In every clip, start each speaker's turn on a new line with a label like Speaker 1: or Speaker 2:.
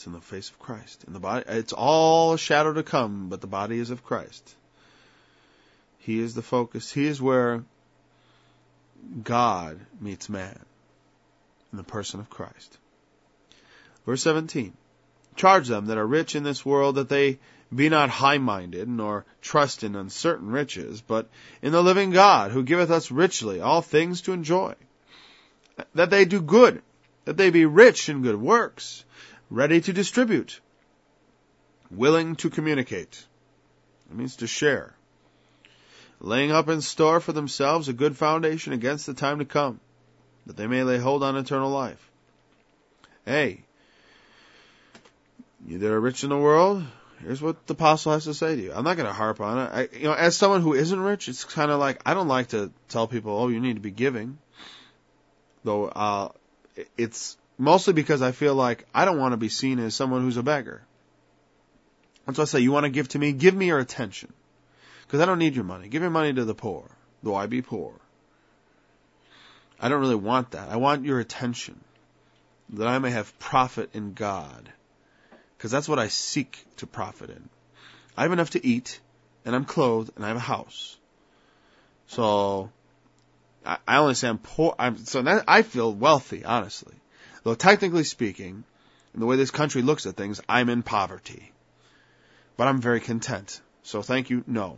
Speaker 1: It's in the face of Christ. In the body, it's all a shadow to come, but the body is of Christ. He is the focus. He is where God meets man in the person of Christ. Verse 17. Charge them that are rich in this world that they be not high-minded, nor trust in uncertain riches, but in the living God, who giveth us richly all things to enjoy. That they do good, that they be rich in good works, ready to distribute, willing to communicate. It means to share. Laying up in store for themselves a good foundation against the time to come, that they may lay hold on eternal life. Hey, you that are rich in the world, here's what the apostle has to say to you. I'm not going to harp on it. As someone who isn't rich, it's kind of like, I don't like to tell people, oh, you need to be giving. Though, it's mostly because I feel like I don't want to be seen as someone who's a beggar. That's why I say, you want to give to me, give me your attention. Because I don't need your money. Give your money to the poor, though I be poor. I don't really want that. I want your attention, that I may have profit in God. Because that's what I seek to profit in. I have enough to eat, and I'm clothed, and I have a house. So, I only say I'm poor. I feel wealthy, honestly. Though technically speaking, in the way this country looks at things, I'm in poverty. But I'm very content. So thank you, no.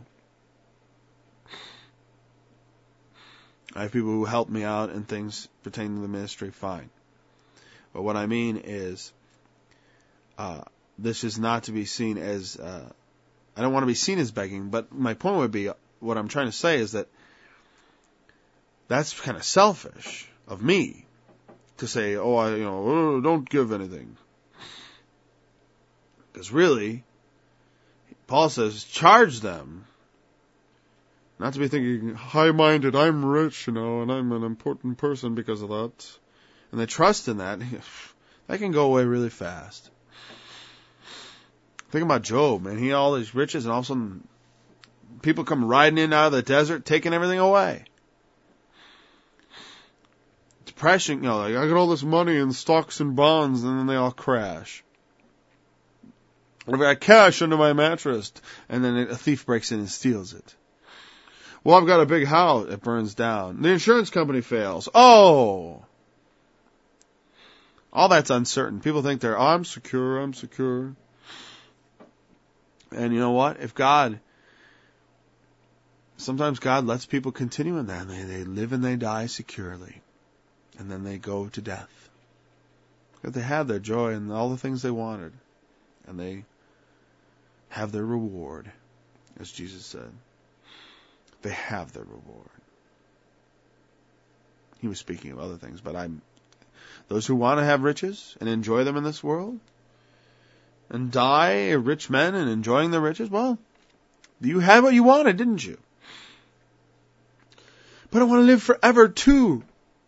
Speaker 1: I have people who help me out in things pertaining to the ministry, fine. But what I mean is, this is not to be seen as, I don't want to be seen as begging, but my point would be, what I'm trying to say is that that's kind of selfish of me to say, oh, don't give anything. Because really, Paul says, charge them. Not to be thinking, high-minded, I'm rich, and I'm an important person because of that. And they trust in that. That can go away really fast. Think about Job, man. He had all these riches, and all of a sudden, people come riding in out of the desert, taking everything away. Depression, like, I got all this money in stocks and bonds, and then they all crash. Or I got cash under my mattress, and then a thief breaks in and steals it. Well, I've got a big house. It burns down. The insurance company fails. Oh! All that's uncertain. People think I'm secure. And you know what? Sometimes God lets people continue in that. And they live and they die securely. And then they go to death. Because they had their joy and all the things they wanted. And they have their reward, as Jesus said. They have their reward. He was speaking of other things, but those who want to have riches and enjoy them in this world, and die rich men and enjoying the riches, well, you had what you wanted, didn't you? But I want to live forever too.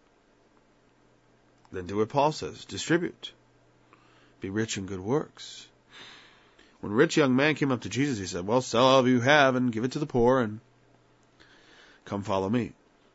Speaker 1: Then do what Paul says. Distribute. Be rich in good works. When a rich young man came up to Jesus, he said, well, sell all you have and give it to the poor and come follow me.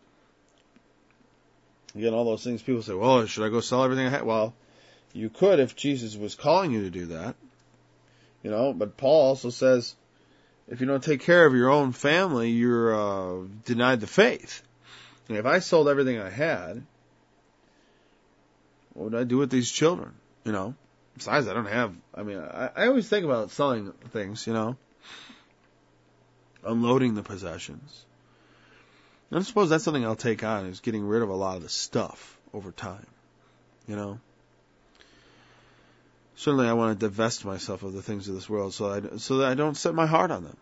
Speaker 1: Again, all those things people say, well, should I go sell everything I have? Well, you could if Jesus was calling you to do that. But Paul also says, if you don't take care of your own family, you're denied the faith. And if I sold everything I had, what would I do with these children? Besides, I don't have, I always think about selling things, unloading the possessions. And I suppose that's something I'll take on, is getting rid of a lot of the stuff over time. Certainly I want to divest myself of the things of this world so that I don't set my heart on them.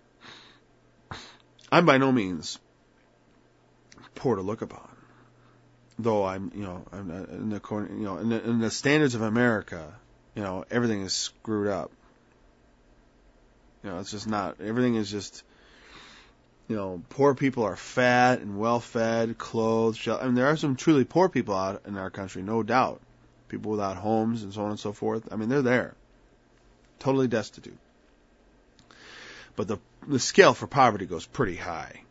Speaker 1: I'm by no means poor to look upon. Though I'm in the corner, in the standards of America, everything is screwed up. It's just not, everything is just, poor people are fat and well-fed, clothed. There are some truly poor people out in our country, no doubt. People without homes and so on and so forth. They're there. Totally destitute. But the scale for poverty goes pretty high.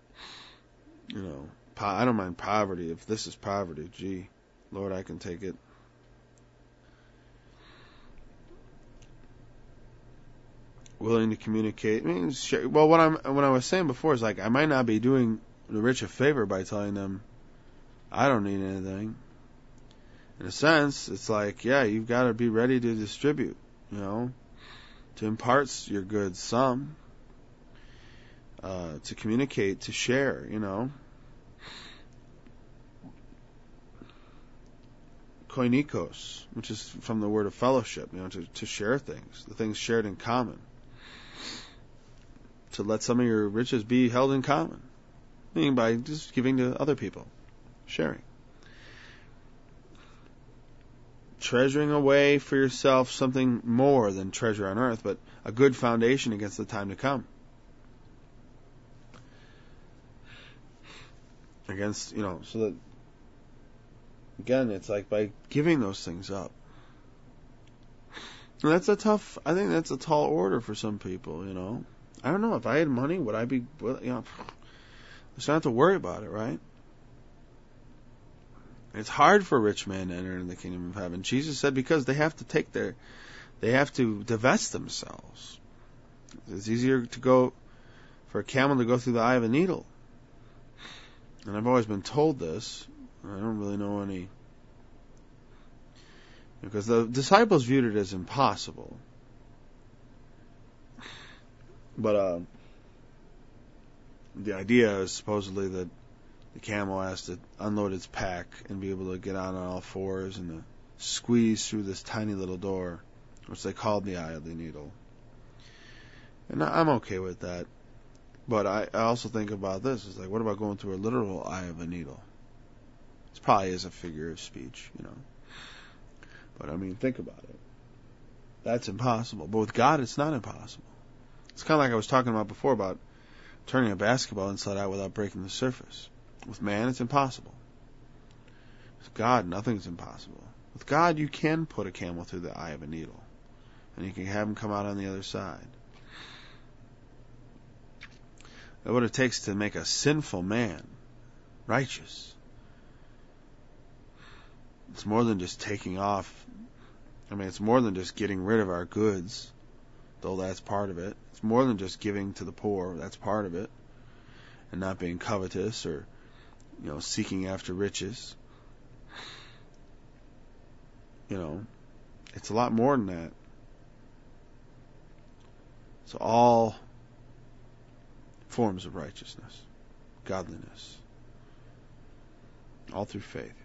Speaker 1: I don't mind poverty. If this is poverty, gee, Lord, I can take it. willing to communicate. I mean, well, what I was saying before is like I might not be doing the rich a favor by telling them I don't need anything. In a sense, it's like, yeah, you've got to be ready to distribute, to impart your goods some, to communicate, to share, Koinikos, which is from the word of fellowship, to share things, the things shared in common. To let some of your riches be held in common. Meaning by just giving to other people. Sharing. Treasuring away for yourself something more than treasure on earth, but a good foundation against the time to come. Against, so that, again, it's like by giving those things up. And I think that's a tall order for some people, I don't know, if I had money, would I be, just don't have to worry about it, right? It's hard for a rich man to enter into the kingdom of heaven. Jesus said because they have to divest themselves. It's easier for a camel to go through the eye of a needle. And I've always been told this. I don't really know any, because the disciples viewed it as impossible. But the idea is supposedly that the camel has to unload its pack and be able to get on all fours and to squeeze through this tiny little door, which they called the eye of the needle. And I'm okay with that. But I also think about this. It's like, what about going through a literal eye of a needle? It probably is a figure of speech, But I mean, think about it. That's impossible. But with God, it's not impossible. It's kind of like I was talking about before about turning a basketball inside out without breaking the surface. With man, it's impossible. With God, nothing's impossible. With God, you can put a camel through the eye of a needle. And you can have him come out on the other side. That's what it takes to make a sinful man righteous. It's more than just taking off. It's more than just getting rid of our goods, though that's part of it. It's more than just giving to the poor. That's part of it. And not being covetous or, seeking after riches. It's a lot more than that. It's all forms of righteousness, godliness, all through faith.